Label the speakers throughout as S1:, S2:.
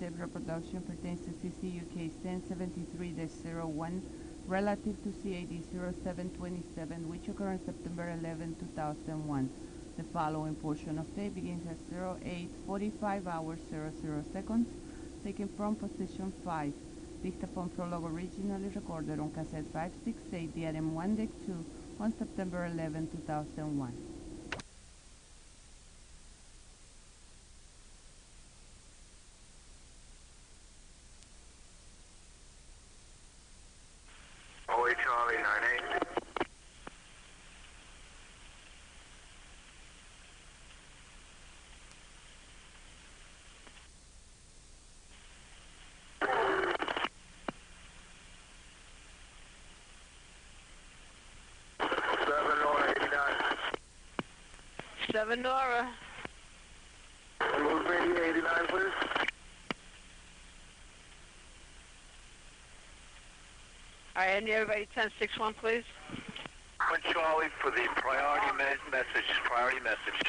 S1: tape reproduction pertains to CCUK 1073-01 relative to CAD 0727, which occurred on September 11, 2001. The following portion of tape begins at 08:45 hours 00 seconds, taken from position 5. Dictaphone prologue originally recorded on cassette 568 DRM1 Deck 2 on September 11, 2001.
S2: OA Charlie 98.
S3: Seven Nora.
S2: Move radio 89, please.
S3: All right, and everybody 1061, please.
S2: One Charlie for the priority message. Priority message.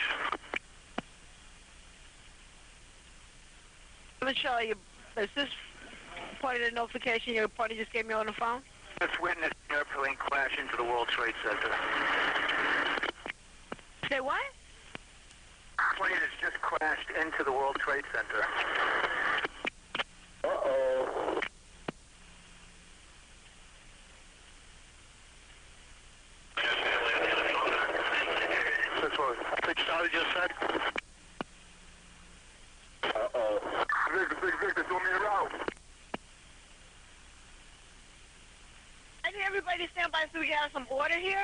S3: Seven Charlie, is this part of the notification your party just gave me on the phone?
S2: Let's witness an airplane crash into the World Trade Center.
S3: Say what?
S2: Plane has just crashed into the World Trade Center. Uh-oh. That's what Charlie just said. Uh-oh. Victor, throw me around.
S3: I need everybody to stand by so we can have some order here.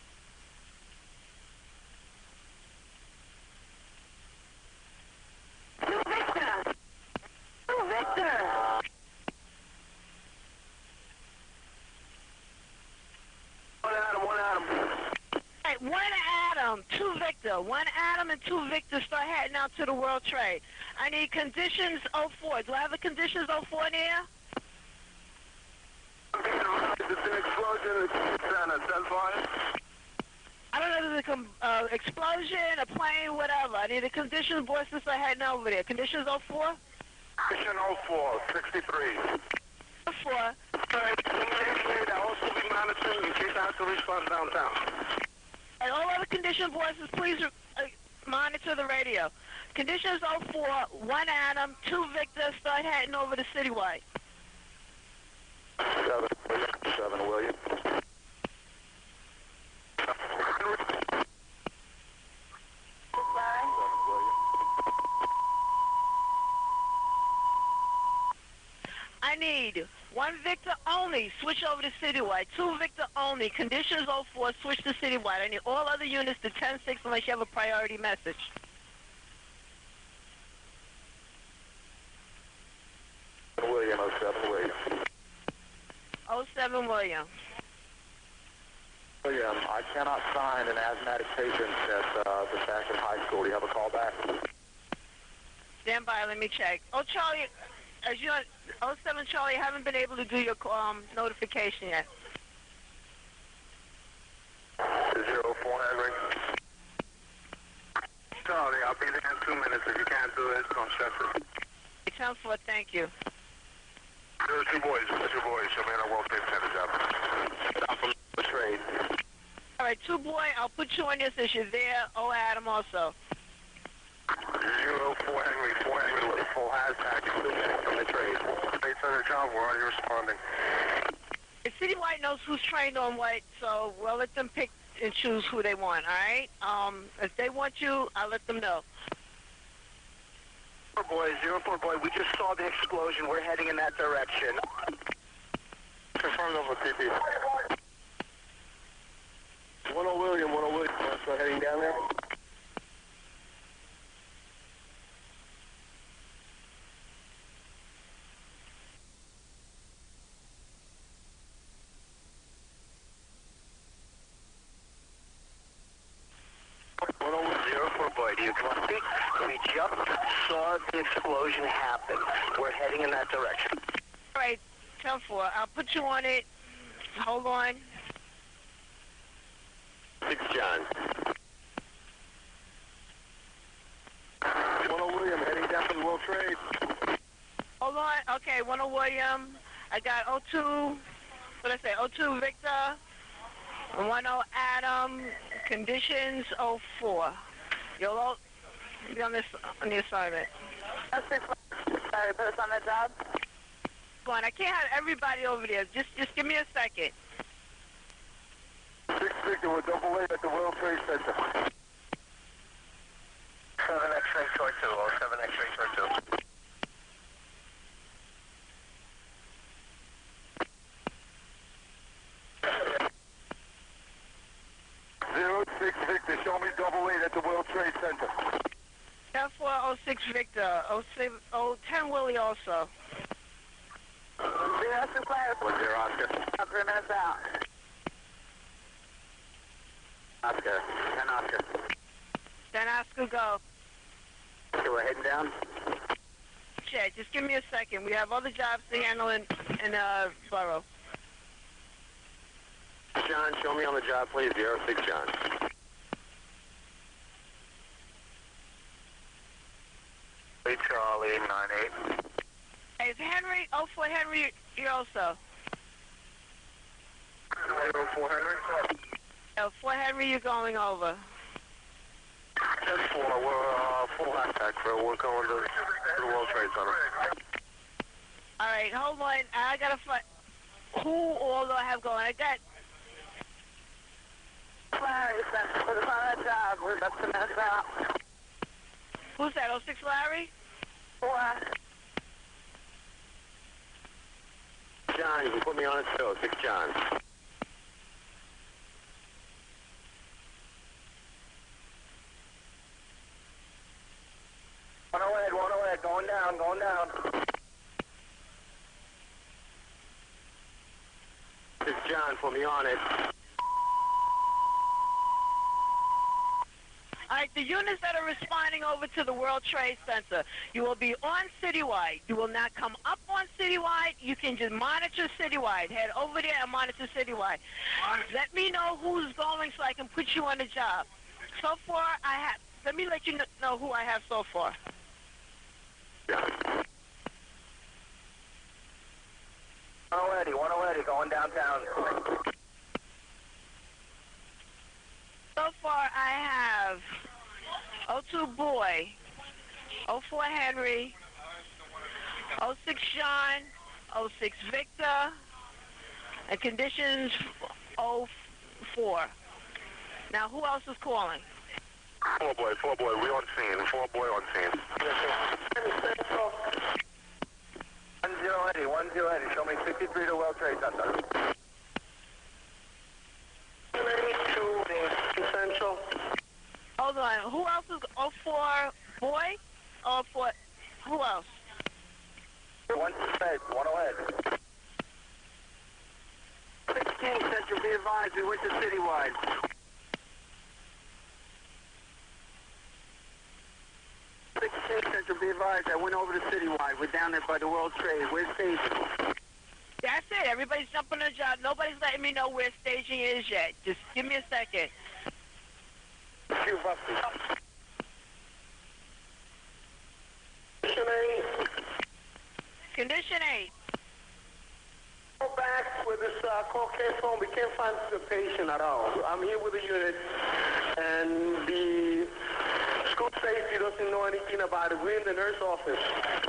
S3: Two Victor. One Adam and two Victor start heading out to the World Trade. I need conditions 04. Do I have a conditions 04 in here?
S2: It's an explosion in the center. That's fine.
S3: I don't know if it's an explosion, a plane, whatever. I need the conditions boys to start heading over there. Conditions 04?
S2: Condition 04, 63.
S3: 04.
S2: I'll also be monitoring in case I have to respond downtown.
S3: And all other condition voices, please monitor the radio. Conditions 04, 1 Adam, 2 Victor, start heading over to Citywide.
S2: 7 William.
S3: I need 1 Victor only, switch over to Citywide. 2 Victor only, conditions 04, switch to Citywide. I need all other units to 10-6 unless you have a priority message.
S2: William, 07 William.
S3: 07 William.
S2: William, I cannot sign an asthmatic patient at the Saxon High School. Do you have a call back?
S3: Stand by, let me check. Oh, Charlie, as you 07 Charlie, I haven't been able to do your notification yet.
S2: 04 Henry. Charlie, I'll be there in 2 minutes. If you can't do it, don't stress it.
S3: 10-4, thank you.
S2: There's 2 boys. There's 2 boys. Show me on a World Trade Center job. I'm from the trade.
S3: All right, 2 boy, I'll put you on this as you're there. Oh, Adam also.
S2: 04 Henry, 4 Henry with a full hazmat. From the trade. Trade Center job, where are you responding?
S3: The Citywide knows who's trained on what, so we'll let them pick and choose who they want, all right? If they want you, I'll let them know.
S2: 04 boy, we just saw the explosion. We're heading in that direction. Confirmed over PP. 10 William, 10 William. So heading down there. Boy, do you copy? We just saw the explosion happen. We're heading in that direction.
S3: All right, 10-4. I'll put you on it. Hold on.
S2: 6 John. 10 William, heading down to the World Trade.
S3: Okay, 10 William. I got 02, what did I say, 02 Victor, 10 Adam, conditions 04. You'll all be on the assignment.
S4: Sorry, put us on the job.
S3: Go on, I can't have everybody over there. Just give me a second.
S2: 6 Victor with double A at the World Trade Center. 7 X-ray short 2, 07 X-ray short 2. 06 Victor, show me double 8 at the World Trade Center.
S3: 0406 Victor, 10 Willie also.
S4: 06 Flyers.
S2: 10 Oscar.
S4: 3 minutes out.
S2: Oscar, 10 Oscar.
S3: Then Oscar go.
S2: Okay, we're heading down.
S3: Shit, just give me a second. We have other jobs to handle in Borough.
S2: John, show me on the job, please. 06 John. Charlie, 98.
S3: Hey, is Henry, 04 Henry, you also?
S2: 04 Henry.
S3: 04 Henry, you're going over.
S2: 10-4, we're full attack, bro. We're going to the World Trade Center.
S3: All right, hold on. I got to find, who all do I have going? I got,
S4: Flyers, put us on the job. We're about 2 minutes out.
S3: who's that, 06 Larry?
S4: 4.
S2: John, you can put me on it too. 06 John. One ahead, going down. 6 John, put me on it.
S3: All right, the units that are responding over to the World Trade Center, you will be on Citywide. You will not come up on Citywide. You can just monitor Citywide. Head over there and monitor Citywide. Let me know who's going so I can put you on the job. So far, let me let you know who I have so far.
S2: Yeah. 180, going downtown.
S3: So far, I have 02 Boy, 04 Henry, 06 John, 06 Victor, and conditions 04. Now, who else is calling?
S2: 4 boy, we on scene. 4 boy on scene. 1080, show me 63 to World Trade Center. 82 Central.
S3: Hold on, who else is 04 Boy? 04, who else?
S2: 1 ahead. 16 Central, be advised, we went to Citywide. 16 Central, be advised, I went over to Citywide. We're down there by the World Trade. Where's staging?
S3: That's it. Everybody's jumping on the job. Nobody's letting me know where staging is yet. Just give me a second. Condition 8.
S2: Go back with this call came phone. We can't find the patient at all. I'm here with the unit, and the school safety doesn't know anything about it. We're in the nurse office.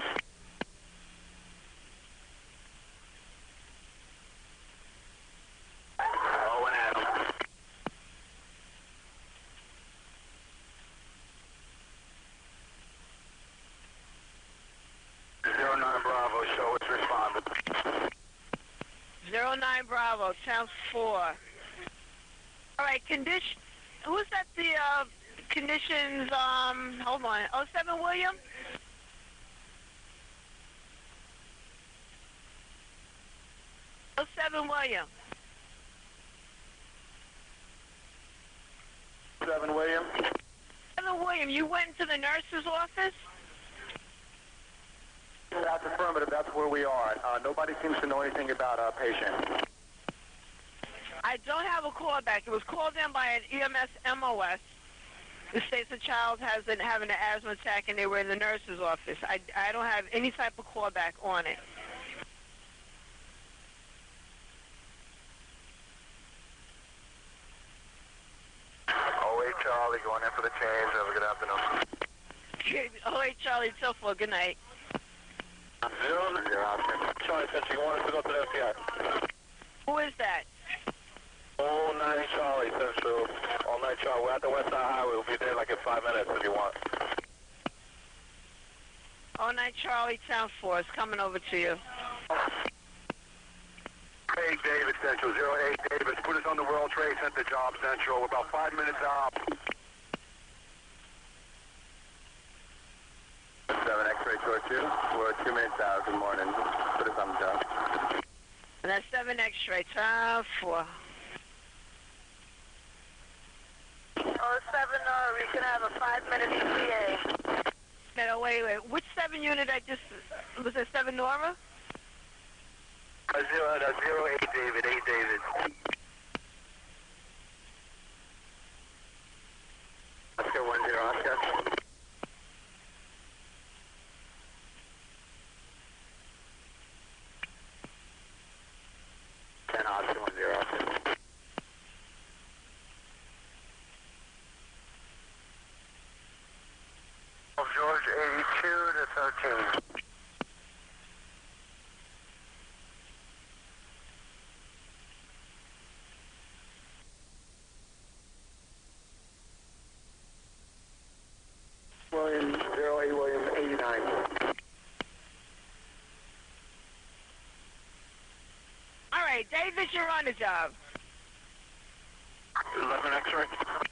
S2: Show us responded.
S3: 09 Bravo, Channel 4. All right, condition. Who's at the conditions? Hold on. 07 William. William.
S2: 7 William.
S3: 7 William, you went into the nurse's office?
S2: That's affirmative. That's where we are. Nobody seems to know anything about a patient.
S3: I don't have a callback. It was called in by an EMS MOS. It states the child has been having an asthma attack and they were in the nurse's office. I don't have any type of callback on it.
S2: Charlie, going in for the change. Have a good afternoon.
S3: Oh, hey, Charlie, so far. Good night.
S2: 0, Charlie Central, you want us to go to the FBI?
S3: Who is that?
S2: All night Charlie Central. All night Charlie. We're at the West Side Highway. We'll be there like in 5 minutes if you want.
S3: All night, Charlie, Town Force, coming over to you.
S2: Hey, David Central, 08 David. Put us on the World Trade Center job Central. We're about 5 minutes out. 7 X-ray short 2. We're 2 minutes out. Good morning. Put us on the job.
S3: And that's 7 X-ray, Town 4.
S4: 07, we can have a 5 minutes PA.
S3: No, wait. Which 7 unit I just... Was it 7 Nora?
S2: 08 David, 8 David. Oscar 10 Oscar. Oscar 10 Oscar. George 82 to 13. William 08 William 89.
S3: All right, David, you're on the job.
S2: 11 X-ray.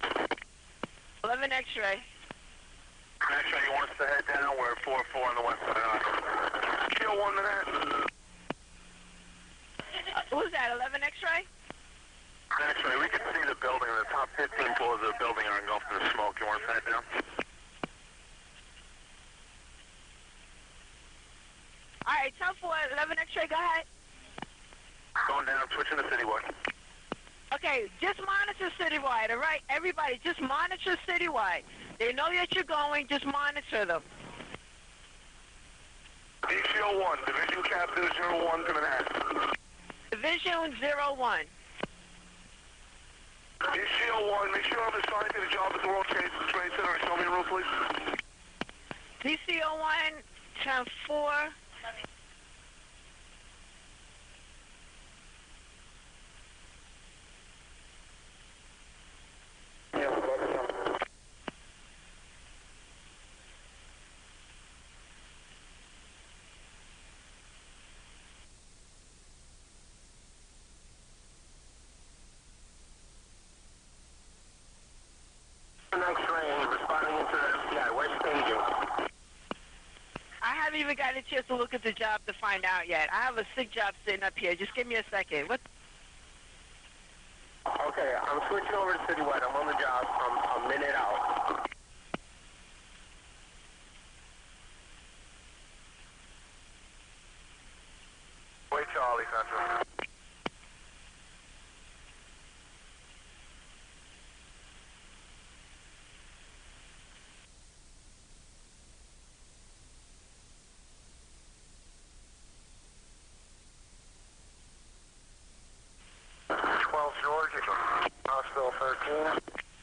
S3: 11 X-ray.
S2: X-ray, you want us to head down? We're 4-4 on the west side. Kill 1 to that.
S3: Who's that, 11 X-ray?
S2: X-ray, we can see the building. The top 15 floors of the building are engulfed in the smoke. You want us to head down?
S3: All right, Town 4, 11 X-ray, go ahead.
S2: Going down, switching to Citywide.
S3: Okay, just monitor Citywide, all right? Everybody, just monitor Citywide. They know that you're going, just monitor them.
S2: DCO 1, Division Captain 01 to Manhattan.
S3: Division 01.
S2: DCO 1, make sure I'm assigned to the job at the World Trade Center. Show me a room, please.
S3: DCO 1, Town 4.
S2: Next range, responding into the FBI. Where's staging?
S3: I haven't even gotten a chance to look at the job to find out yet. I have a sick job sitting up here. Just give me a second. What?
S2: Okay, I'm switching over to Citywide. I'm on the job. I'm a minute out. Wait, Charlie, Central. George, Hospital 13.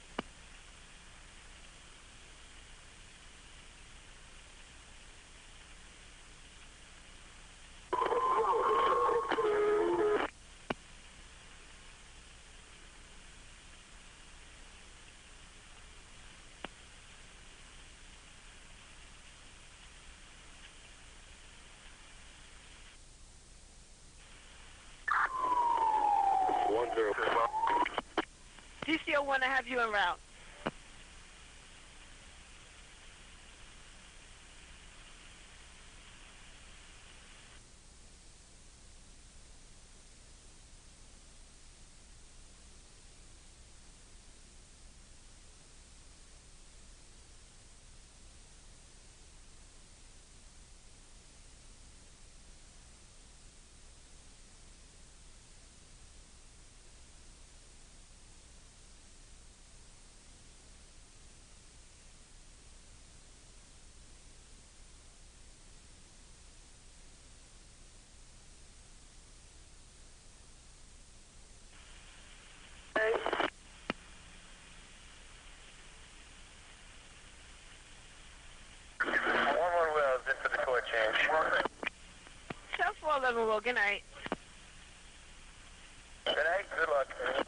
S3: DCO 1, I have you en route. good night.
S2: Good night. Good luck.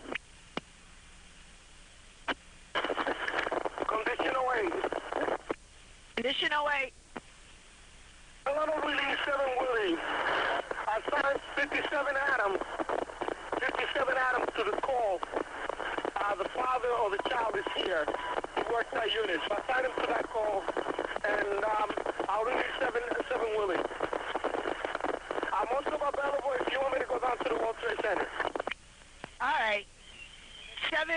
S2: Condition 08.
S3: Condition 08.
S2: Delano Release 7 Willie. I signed 57 Adams. 57 Adams to the call. The father or the child is here. He works that unit. So I signed him to that call. And I'll release 7 Willie. I'm also available if you want me to go down to the World Trade Center.
S3: All right. 7.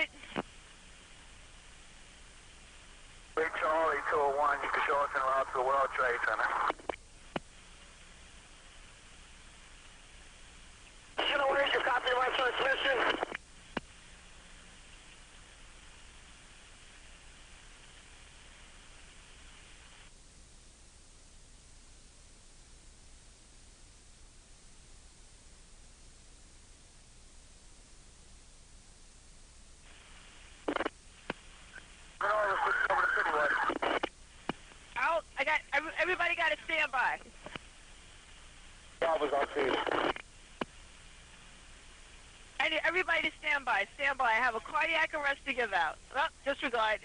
S2: Big Charlie 201, you can show us en route to the World Trade Center. You know where you copy my transmission?
S3: Out. I got everybody got to stand by.
S2: That was on scene.
S3: I need everybody to stand by. Stand by. I have a cardiac arrest to give out. Oh, disregard.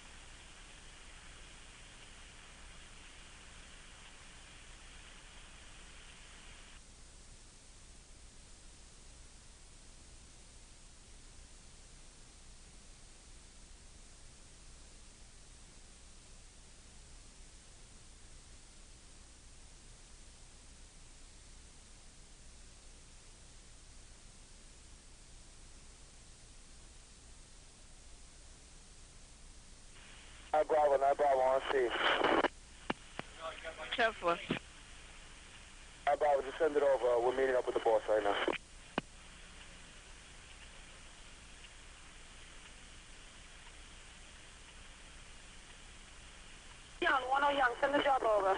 S2: Bravo on scene.
S3: 10-4.
S2: Bravo, just send it over. We're meeting up with the boss right now.
S4: Young, 10 Young, send the job over.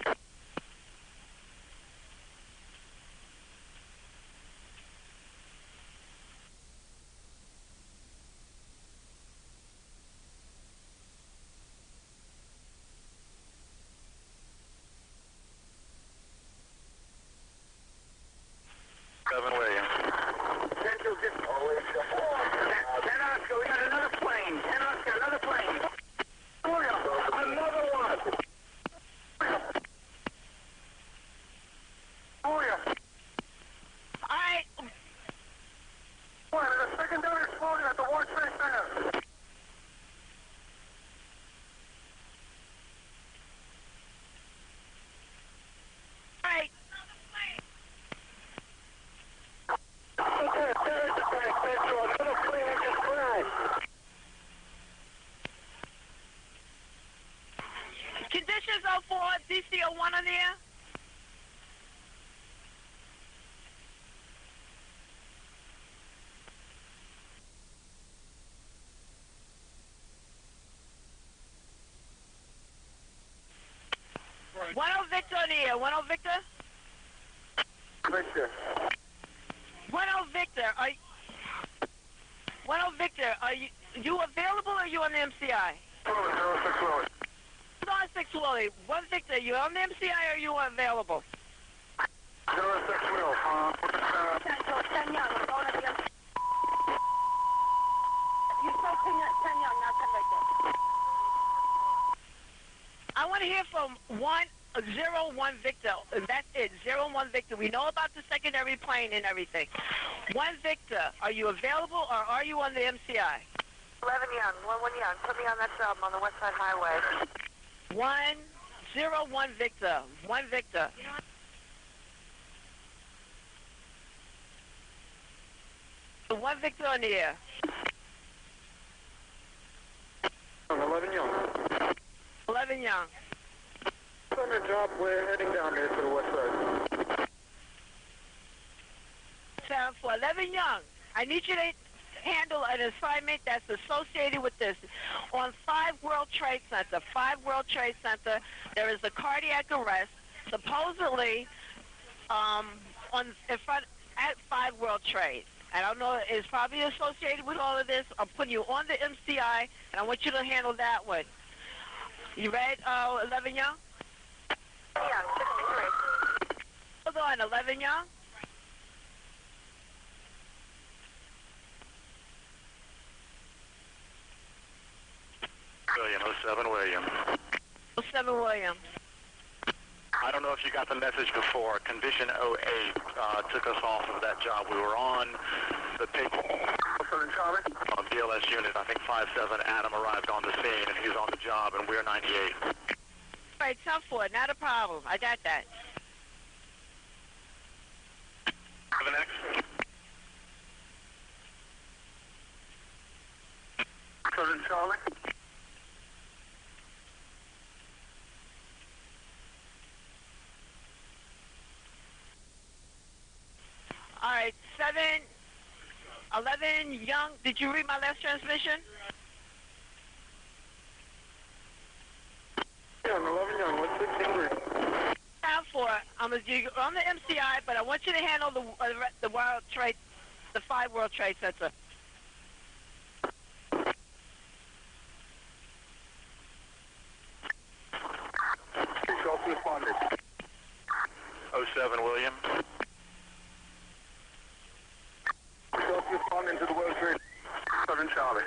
S2: Kevin Williams. Ten Oscar, we got another plane. 10 Oscar, another plane. Another one.
S3: All right.
S2: There's a secondary explosion at the World Trade Center.
S3: All right. Conditions 04, DC 01 on the air.
S2: Right.
S3: 10 Victor on the air. 10 Victor.
S2: Victor.
S3: 10 Victor. 10 Victor. Are you available or are you on the MCI?
S2: 06 Willie.
S3: Hold on, 6 Willie. 1 Victor. You on the MCI or are you available?
S2: 06 Will.
S4: 10 Young, I'm going to the MC. You still 10 Young, not 10 Victor.
S3: I want to hear from 01 Victor. That's it. 01 Victor. We know about the secondary plane and everything. 1 Victor. Are you available or are you on the MCI?
S4: 11 Young, 11 Young, put me on that job on the West Side Highway.
S3: 101 Victor. 1 Victor. One Victor on the air.
S2: 11 Young.
S3: 11 Young.
S2: On the job, we're heading down there to the west side.
S3: 7-4. 11 Young. I need you to handle an assignment that's associated with this. On 5 World Trade Center, 5 World Trade Center, there is a cardiac arrest, supposedly in front at 5 World Trade. I don't know, it's probably associated with all of this. I'm putting you on the MCI, and I want you to handle that one. You ready, 11 Young?
S4: Young, 63.
S3: Hold on, 11 Young?
S5: 07 William.
S3: 07 William.
S5: I don't know if you got the message before. Condition 08 took us off of that job we were on. The paper
S2: Charlie.
S5: BLS unit, I think 57 Adam arrived on the scene, and he's on the job, and we're 98.
S3: All right, tough for it. Not a problem. I got that.
S5: 7X.
S2: Southern Charlie.
S3: All right, 11 Young. Did you read my last transmission?
S2: Yeah, 11 Young. What's 63?
S3: Time for it. You're on the MCI, but I want you to handle the World Trade, the 5 World Trade Center.
S2: Self responded.
S5: 07 William.
S2: Self responding to the World Trade. Southern Charlie.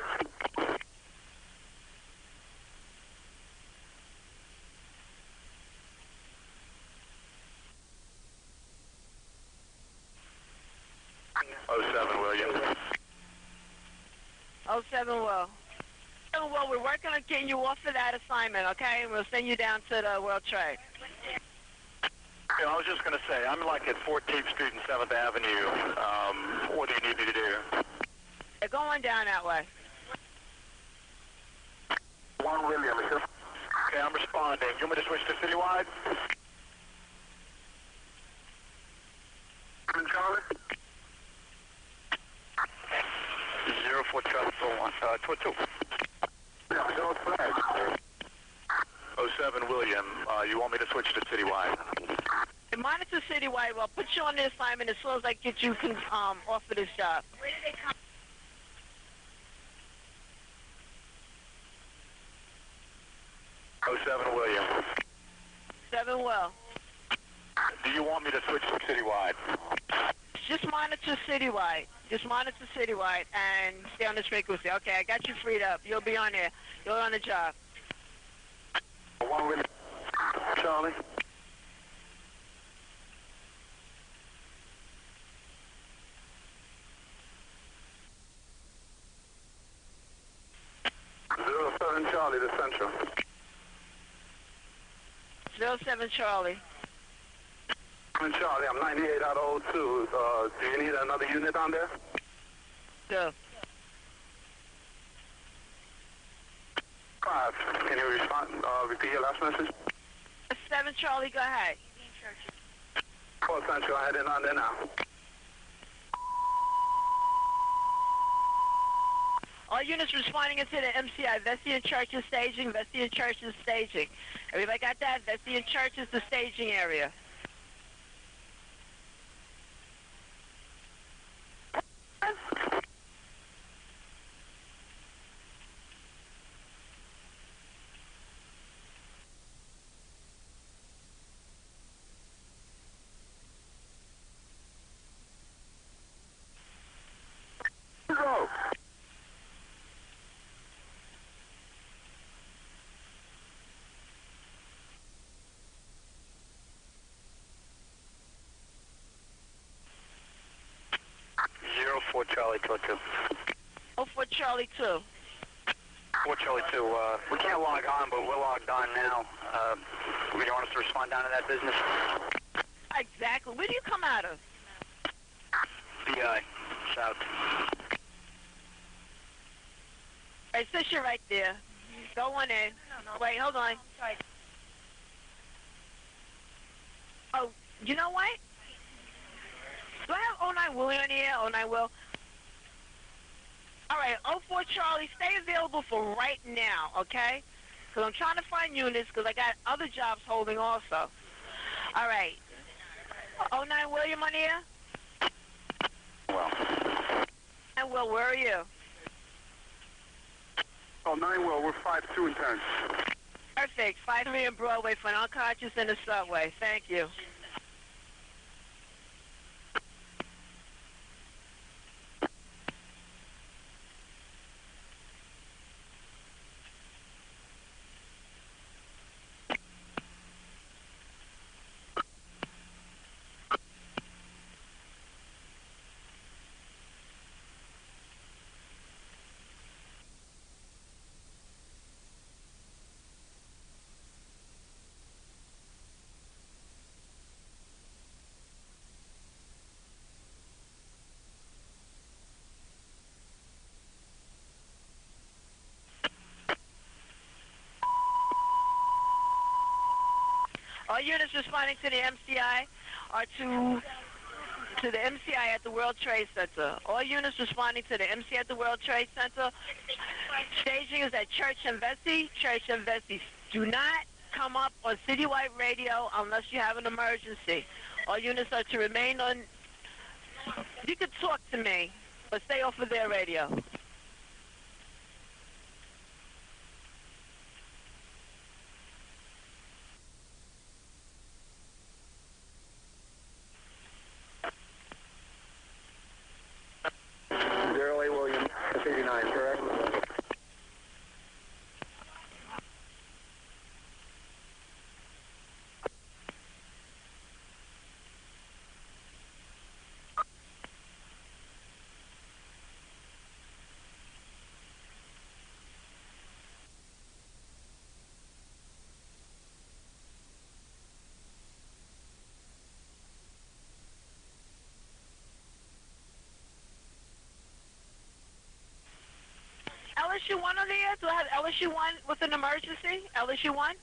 S5: William.
S3: 07 Will. 07 Will, we're working on getting you off of that assignment, okay? And we'll send you down to the World Trade.
S5: You know, I was just going to say, I'm like at 14th Street and 7th Avenue. What do you need me to do?
S3: They're going down that way.
S2: 1 William.
S5: Okay, I'm responding. You want me to switch to citywide?
S2: Southern Charlie.
S5: 04 Charlie 22.
S2: Yeah, no flag.
S5: 07 William, you want me to switch to citywide?
S3: And monitor citywide. Well, put you on the assignment as soon as I get you off of this job. Where did they come?
S5: 07 William.
S3: 7 Will.
S5: Do you want me to switch to citywide?
S3: Just monitor citywide. Just monitor citywide and stay on this frequency. Okay, I got you freed up. You'll be on there. You're on the job.
S2: 1 William. Charlie. Southern Charlie, the Central.
S3: 07 Charlie.
S2: Southern Charlie, I'm 98 out of 02. Do you need another unit on there?
S3: Go.
S2: 5. Can you respond? Repeat your last message?
S3: 7 Charlie, go ahead.
S2: 4 Central, I had it on there now.
S3: All units responding into the MCI. Vesty and Church is staging. Vesty and Church is staging. Everybody got that? Vesty and Church is the staging area.
S2: Go.
S5: Four Charlie 22.
S3: 04 Charlie 2.
S5: 4 Charlie 2. We can't log on, but we're logged on now. Do you want us to respond down to that business?
S3: Exactly. Where do you come out of?
S5: BI, south.
S3: All right, since you're right there, go on in. Wait, hold on. Oh, you know what? Do I have 09 Willie on here? 09 Will? All right, 04 Charlie, stay available for right now, okay? Because I'm trying to find units because I got other jobs holding also. All right. 09 William on here?
S5: Well.
S3: And Will, where are you?
S2: Oh, 9 Will, we're 5-2 and 10.
S3: Perfect. 5-3 in Broadway for an unconscious in the subway. Thank you. All units responding to the MCI are to the MCI at the World Trade Center. All units responding to the MCI at the World Trade Center. Staging is at Church and Vesey. Church and Vesey. Do not come up on Citywide Radio unless you have an emergency. All units are to remain on. You can talk to me, but stay off of their radio.
S2: William, 59, correct?
S3: LSU 1 on the air? Do I have LSU 1 with an emergency? LSU 1?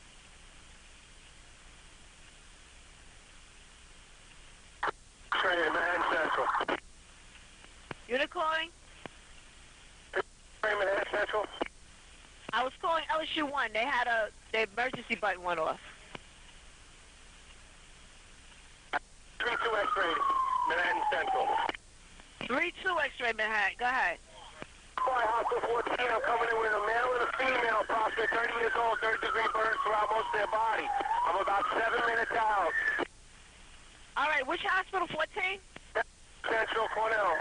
S2: Train, Manhattan Central.
S3: Unit calling?
S2: Train, Manhattan Central.
S3: I was calling LSU 1. They had the emergency button went off.
S2: 3-2 X-ray, Manhattan Central.
S3: 3-2 X-ray Manhattan. Go ahead.
S2: Fly Hospital 14, I'm coming in with a male and a female, approximately 30 years old, 30-degree burns throughout most of their body. I'm about 7 minutes out.
S3: All right, which hospital, 14?
S2: Central Cornell.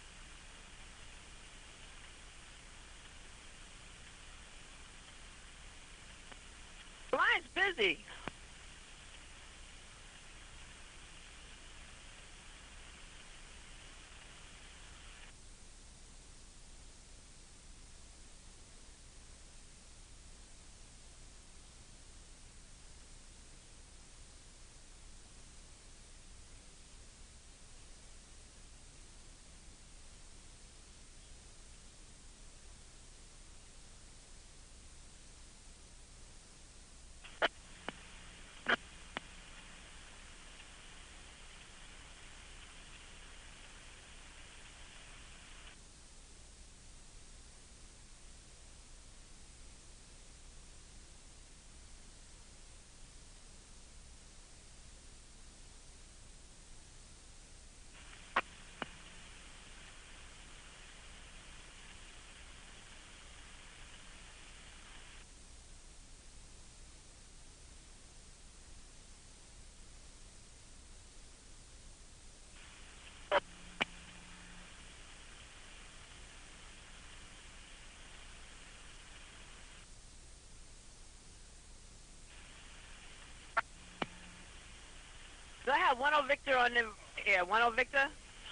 S3: Line's busy. Do I have 10 Victor on the air? 10 Victor?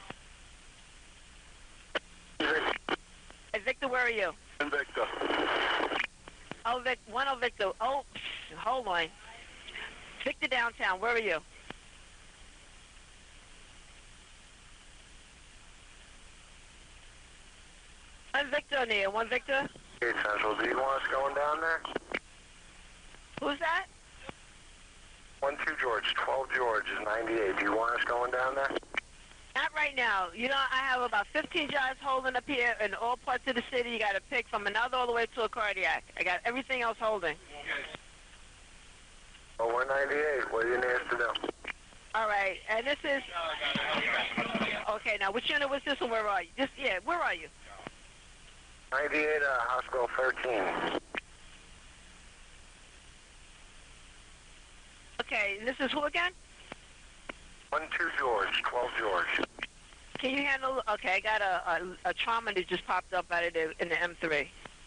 S3: Hey, Victor, where are you?
S2: Victor.
S3: Oh, 10 Victor. Oh, hold on. Victor downtown, where are you? One Victor on the air. 1 Victor?
S2: Hey, Central, do you want us going down there?
S3: Who's that?
S2: 1-2 George, 12 George is 98. Do you want us going down there?
S3: Not right now. You know, I have about 15 jobs holding up here in all parts of the city. You got to pick from another all the way to a cardiac. I got everything else holding.
S2: Oh, we're 98. What do you need us to do?
S3: All right, and this is... Okay, now, which unit was this and where are you? Where are you?
S2: 98, Hospital 13.
S3: Okay, this is who again?
S2: 1-2 George, 12 George.
S3: Can you handle... Okay, I got a trauma that just popped up out of in the M3.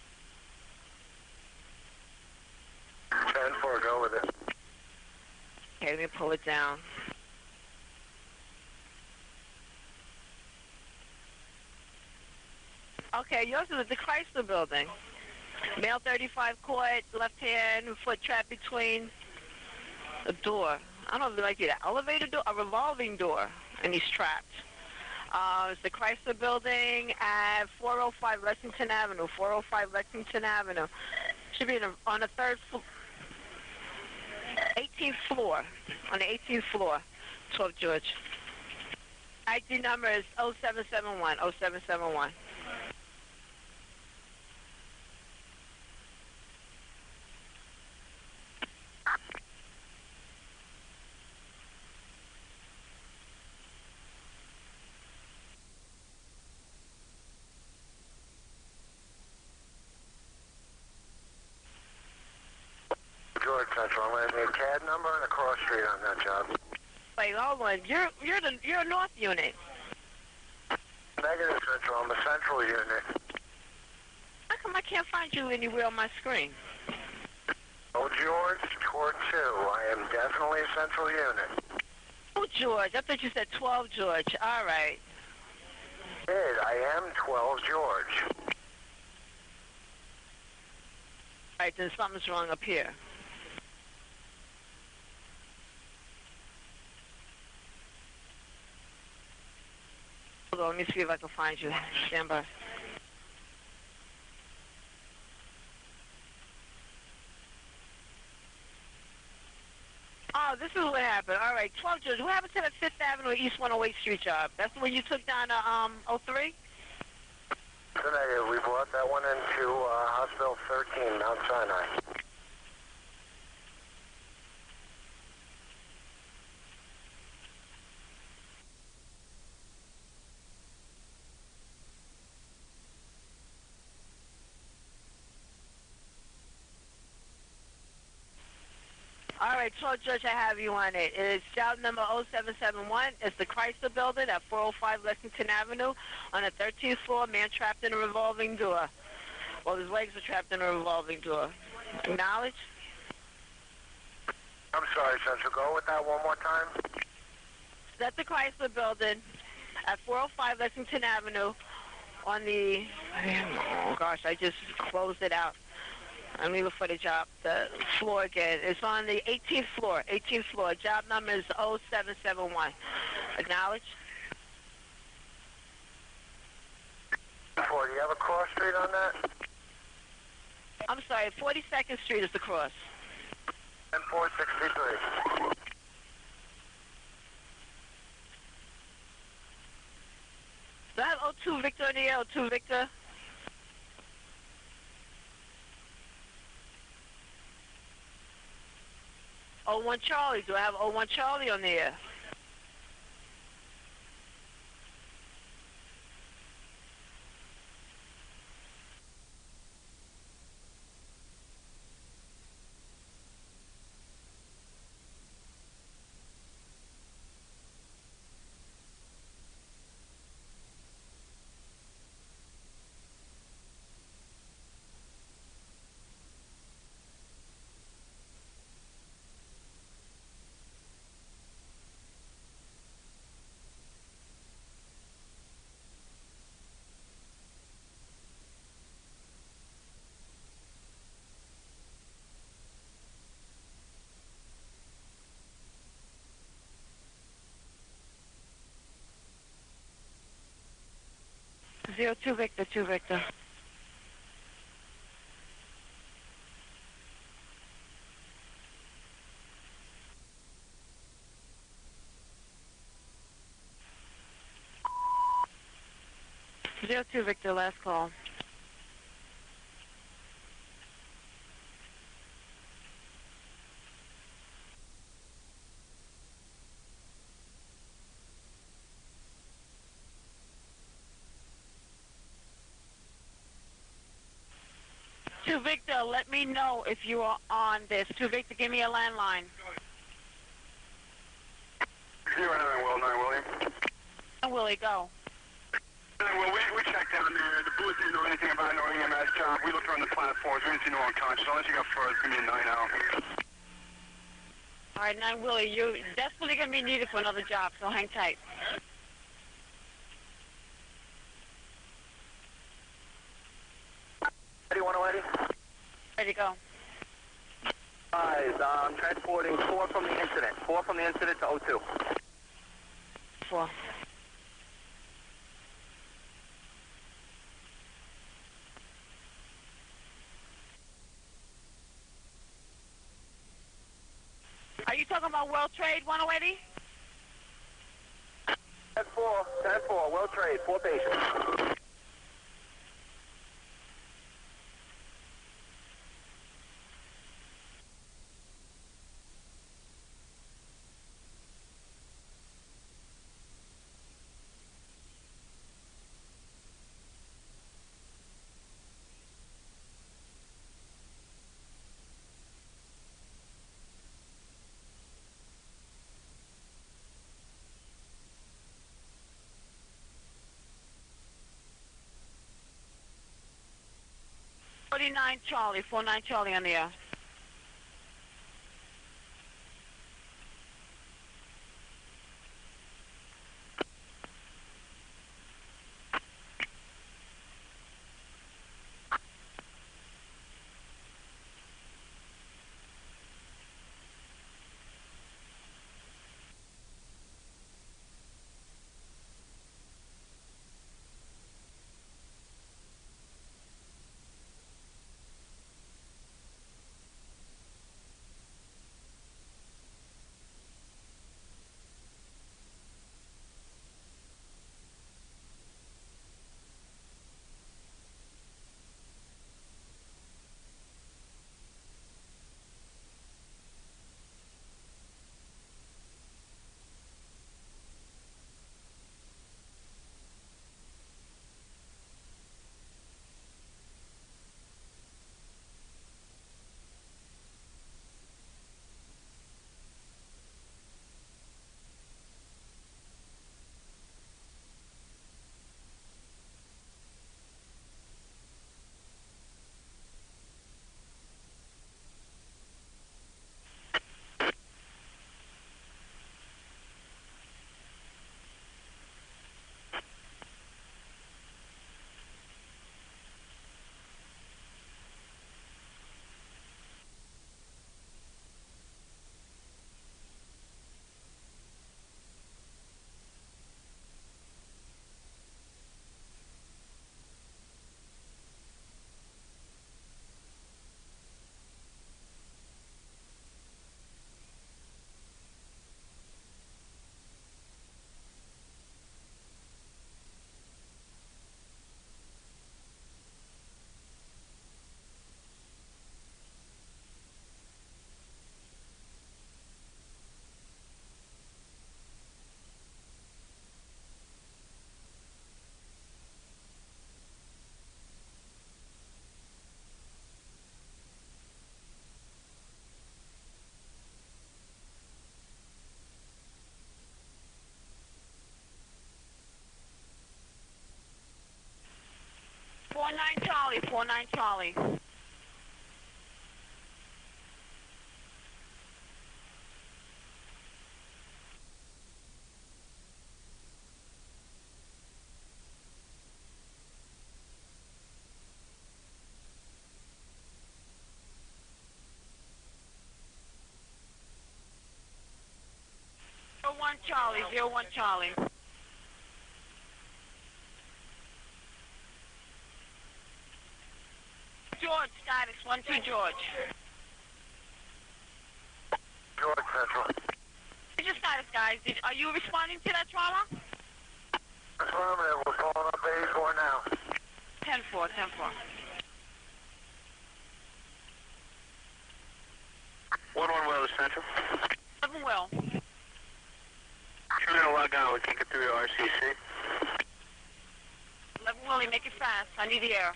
S2: 10-4, go with it.
S3: Okay, let me pull it down. Okay, yours is at the Chrysler building. Male 35 caught, left hand, foot trapped between a door. I don't know if it might be an elevator door, a revolving door, and he's trapped. It's the Chrysler building at 405 Lexington Avenue. 405 Lexington Avenue. Should be on the third floor. 18th floor. On the 18th floor, 12 George. ID number is 0771. 0771.
S2: George Central. I'm going to need a CAD number and a cross street on that job.
S3: Wait, hold on. You're a North unit.
S2: Negative Central. I'm a Central unit.
S3: How come I can't find you anywhere on my screen?
S2: Oh, George, Court 2. I am definitely a Central unit.
S3: Oh, George. I thought you said 12 George. All right.
S2: I am 12 George.
S3: All right, then something's wrong up here. Hold on, let me see if I can find you. Stand by. Oh, this is what happened. All right, 12 George. What happened to the 5th Avenue East 108 Street job? That's the one you took down to 03?
S2: Negative. We brought that one into Hospital 13, Mount Sinai.
S3: All right, 12 Judge, I have you on it. It's job number 0771. It's the Chrysler Building at 405 Lexington Avenue on the 13th floor. Man trapped in a revolving door. Well, his legs are trapped in a revolving door. Acknowledge?
S2: I'm sorry, Central. Go with that one more time.
S3: It's at the Chrysler Building at 405 Lexington Avenue on the... Oh, gosh, I just closed it out. I'm leaving for the job. The floor again. It's on the 18th floor. 18th floor. Job number is 0771. Acknowledge?
S2: Do you have a cross street on that?
S3: I'm sorry. 42nd Street is the cross.
S2: And 463.
S3: Do I have 02 Victor in the air? 02 Victor? Oh, 01 Charlie. Do I have 01 Charlie on the air? Zero 2 Victor, 2 Victor. Zero 2 Victor, last call. To Victor, let me know if you are on this. To Victor, give me a landline.
S2: 09 Will, 9 William.
S3: Willie, go.
S2: Well, we checked down there. The booth didn't know anything about no EMS job. We looked around the platforms. We didn't see no unconscious. Unless you got further, give me a 9 out.
S3: All right, 9 Willie, you're desperately going to be needed for another job, so hang tight.
S2: Ready, 180?
S3: Ready to go.
S2: Guys, I'm transporting 4 from the incident. 4 from the incident to 02.
S3: 4. Are talking about World Trade 180?
S2: 10-4, 10-4, World Trade, 4 patients.
S3: Charlie, 49 Charlie on the air. Charlie, 49 Charlie. Charlie, 01 Charlie. George, status, 1-2 George.
S2: George Central.
S3: What's your status, guys? Are you responding to that trauma?
S2: Affirmative, we're calling up 84 now.
S3: 10-4, 10-4.
S2: 1-1 Will Central.
S3: 11 Will.
S2: Trying to log on, we can't get through to RCC.
S3: 11 Willie, make it fast. I need the air.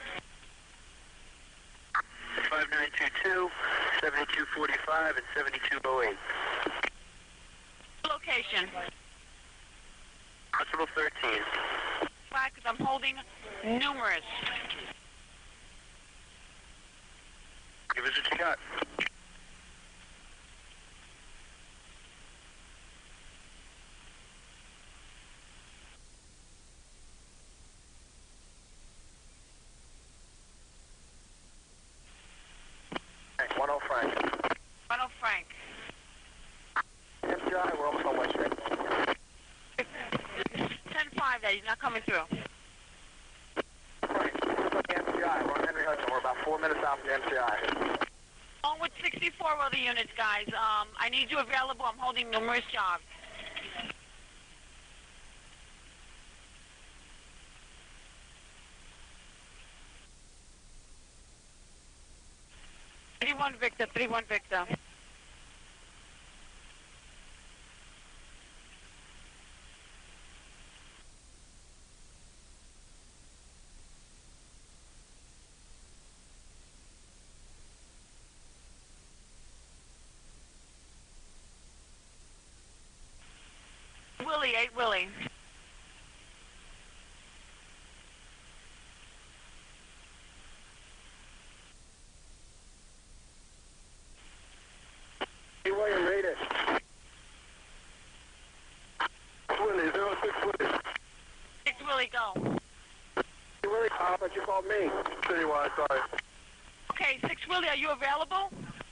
S2: 5922, 7245, and 7208.
S3: Location.
S2: Hospital 13.
S3: Why? Because I'm holding numerous.
S2: Give us what you got. Frank, 10 Frank.
S3: 10 Frank.
S2: MPI, we're almost on West Street.
S3: 10-5 that he's not coming through.
S2: Frank, we're on the MPI. We're on Henry Hudson. We're about 4 minutes out from the MPI.
S3: On with 64 other units, guys. I need you available. I'm holding numerous jobs. Three-one Victor, 3-1 Victor. Willie, 8 Willie.
S2: Hey, William, read it. Willie, 06 Willie.
S3: 6 Willie, go.
S2: Hey, Willie, I thought you called me. Citywide, sorry.
S3: Okay, 6 Willie, are you available?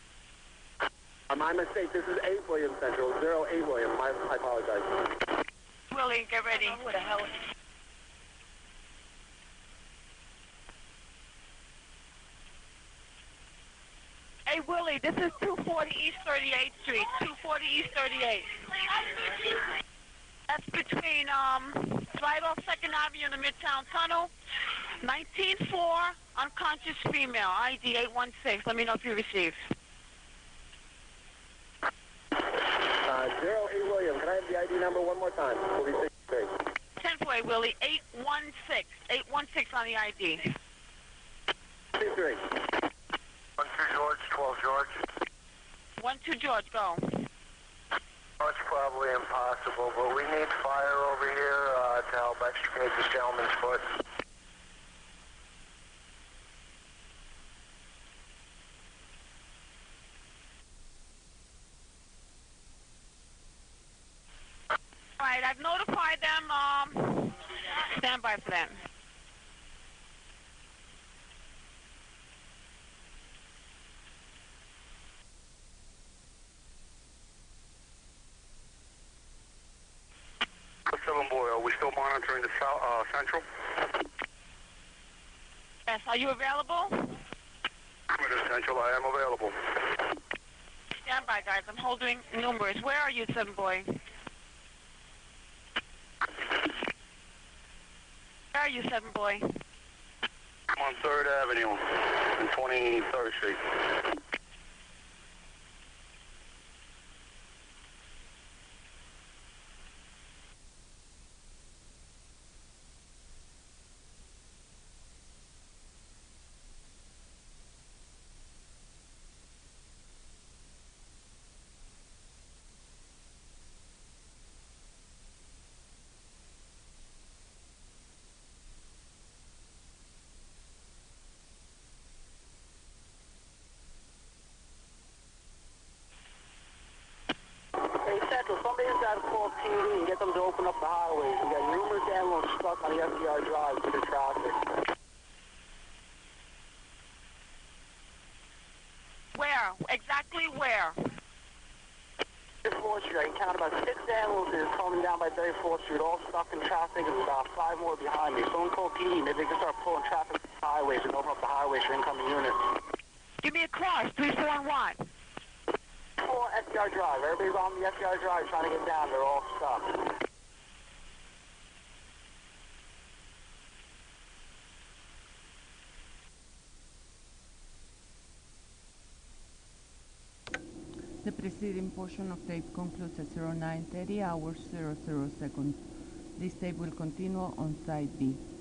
S2: My mistake. This is 8 William Central. 08 William. I apologize.
S3: Willie, get ready.
S4: Who the hell?
S3: Hey, Willie, this is 240 East 38th Street. 240 East 38th. That's between, right off 2nd Avenue in the Midtown Tunnel. 19-4, unconscious female, ID 816. Let me know if you received.
S2: 08 William. Can I have the ID number one more time? 46.
S3: 10-4, Willie, 816. 816 on the ID.
S2: 23.
S5: 1-2 George, 12 George.
S3: 1-2 George, go.
S5: Well, it's probably impossible, but we need fire over here to help extricate this gentleman's foot.
S3: All right, I've notified them. Stand by for them.
S5: Boy, are we still monitoring the Central?
S3: Yes, are you available?
S5: Central, I am available.
S3: Stand by, guys. I'm holding numbers. Where are you, 7 boy? Where are you, 7 boy?
S5: I'm on 3rd Avenue and 23rd Street.
S2: Hey, Central, somebody's got to call TV and get them to open up the highways. We got numerous animals stuck on the FDR Drive due to traffic.
S3: Where? Exactly where?
S2: 34th Street. I can count about 6 animals that are coming down by 34th Street, all stuck in traffic, and about 5 more behind me. Someone call PD. Maybe they can start pulling traffic to the highways and open up the highways for incoming units.
S3: Give me a cross. 3, 4, and what?
S2: 4 FDR Drive. Everybody's on the FDR Drive trying to get down. They're all stuck.
S1: The preceding portion of tape concludes at 09:30 hours 00 seconds. This tape will continue on side B.